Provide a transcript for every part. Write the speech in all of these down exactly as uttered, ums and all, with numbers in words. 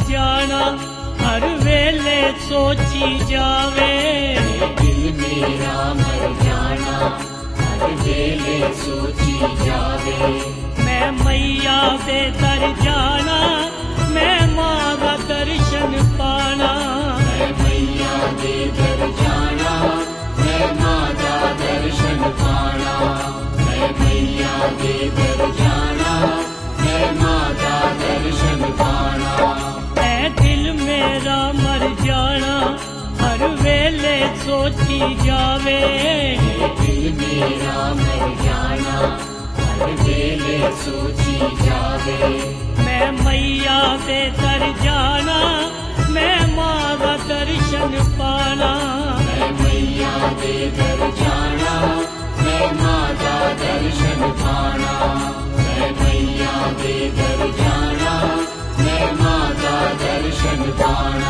जाना हर वेले सोची जावे। दिल मेरा मर जाना हर वेले सोची जावे। मैं मैया दे दर जाना मैं माँ का दर्शन पाना। मैं मैया दे दर जाना मैं माँ का दर्शन पाना। मैं मैया दे दर जाना मैं माँ का दर्शन पाना। ऐ दिल मेरा मर जाना हर वेले सोची जावे। दिल मेरा मर जाना हर वेले सोची जावे। मैं मैया दे दर जाना मैं माँ का दर्शन पाना। मैं मैया दे दर जाना मैं माँ का दर्शन पाना। मैं मैया दे दर जाना मैं माँ का दर्शन पाना।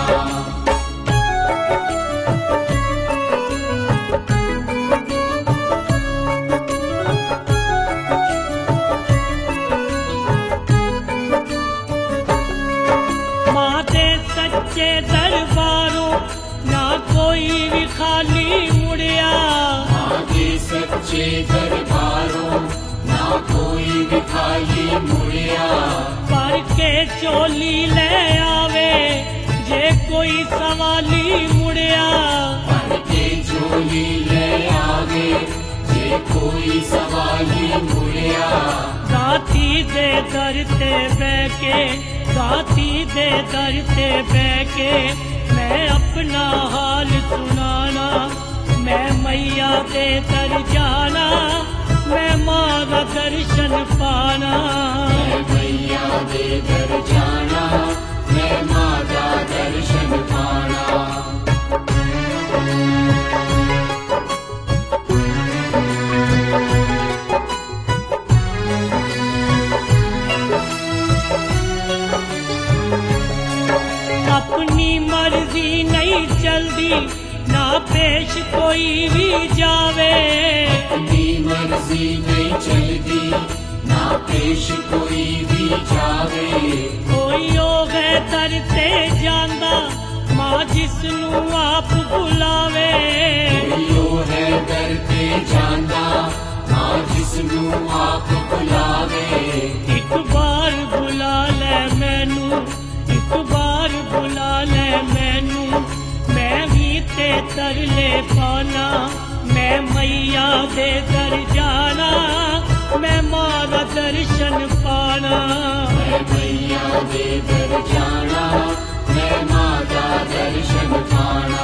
सच्चे दरबारों ना कोई भी खाली मुड़िया। आगे सच्चे दरबारों ना कोई भी खाली मुड़िया। पर के चोली ले आवे जे कोई सवाली मुड़िया। पर के चोली ले आवे जे कोई सवाली मुड़िया। गाती दे दर ते बैके गाती दे दर ते बैके मैं अपना हाल सुनाना। मैं मैया दे दर जाना मैं माँ का दर्शन पाना। मैं मैया दे दर जाना मैं माँ का दर्शन पाना। अपनी मर्जी नहीं चलती ना पेश कोई भी जावे। अपनी मर्जी नहीं चलती ना पेश कोई भी जावे। कोई योग है तरते जांदा माँ जिसनू आप बुलावे। कोई है डरते जांदा माँ जिसनू आप बुलावे। एक बार बुला ले मैनू एक बार बुला ले मैनू मैं भी ते तरले पाना। मैं मैया दे दर जाना मैं माँ का दर्शन पाना। मैं मैया दे दर जाना मैं माँ का दर्शन पाना।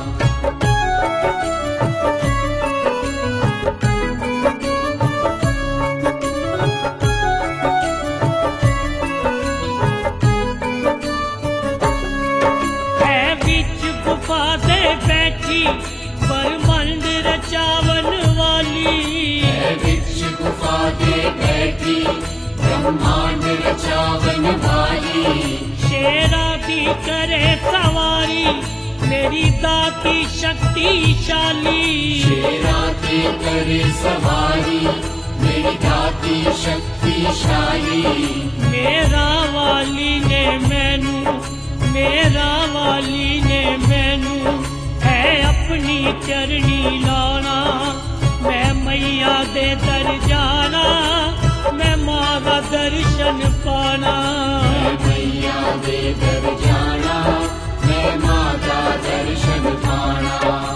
बैठी ब्रह्मांड रचावन वाली। विच गुफा दे बैठी ब्रह्मांड रचावन वाली। शेरा दी करे सवारी मेरी दाती शक्तिशाली। शेरा दी करे सवारी मेरी दाती शक्तिशाली। मेरा वाली ने मैनू मेरा वाली ने मैनू है अपनी चरनी लाना। मैं मैया दे दर जाना मैं माँ का दर्शन पाना। मैं मैया दे दर जाना मैं माँ का दर्शन पाना।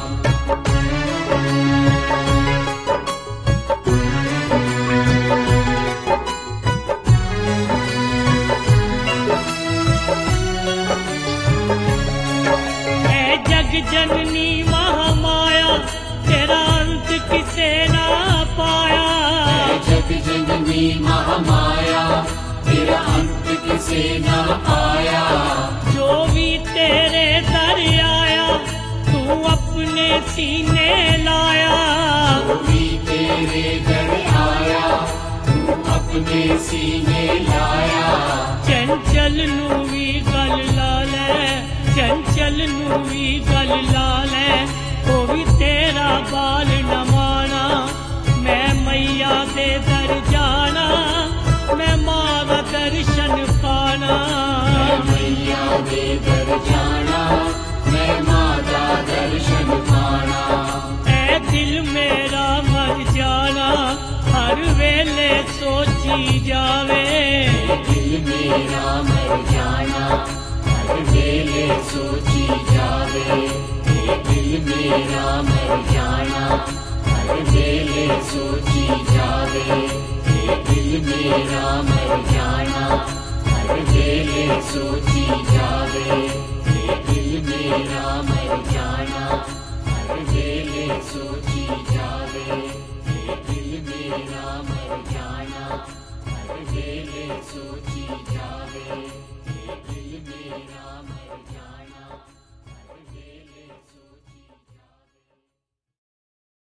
जननी महामाया तेरा अंत किसे ना पाया। जग जननी महामाया तेरा अंत किसे ना पाया। जो भी तेरे दर आया तू अपने सीने लाया। जो भी तेरे दर आया तू अपने सीने लाया। चंचल नू भी गल ला ले चंचल नू भी गल ला ले वो भी तेरा बाल नमाना। मैं मैया दे दर जाना मैं माँ का दर्शन पाना। मैं मैया दे दर जाना, मैं माता दर्शन पाना। ऐ दिल मेरा मर जाना, हर वेले सोची जावे। दिल मेरा मर जाना,